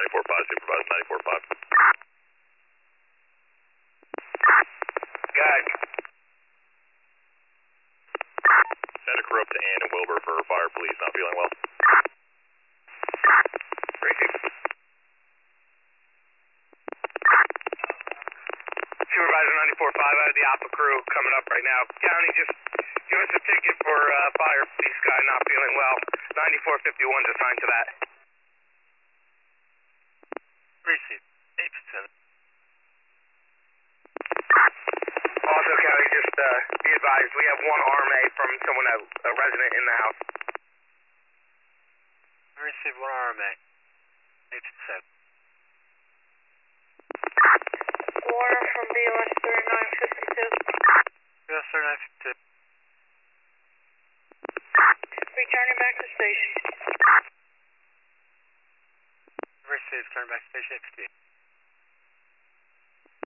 94.5, supervised 94.5. Guys. Send a crew up to Ann and Wilbur for fire, please. Not feeling well. Supervisor 94.5 out of the Alpha crew coming up right now. County, just give us a ticket for fire. Police guy not feeling well. 9451's assigned to that. Received. 8-7. Also, County, just be advised, we have one RMA from someone, a resident in the house. Received 1 RMA. 8-7. Warner from BOS 3952. BOS 3952. Returning back to station. Received. Turn back to station 850.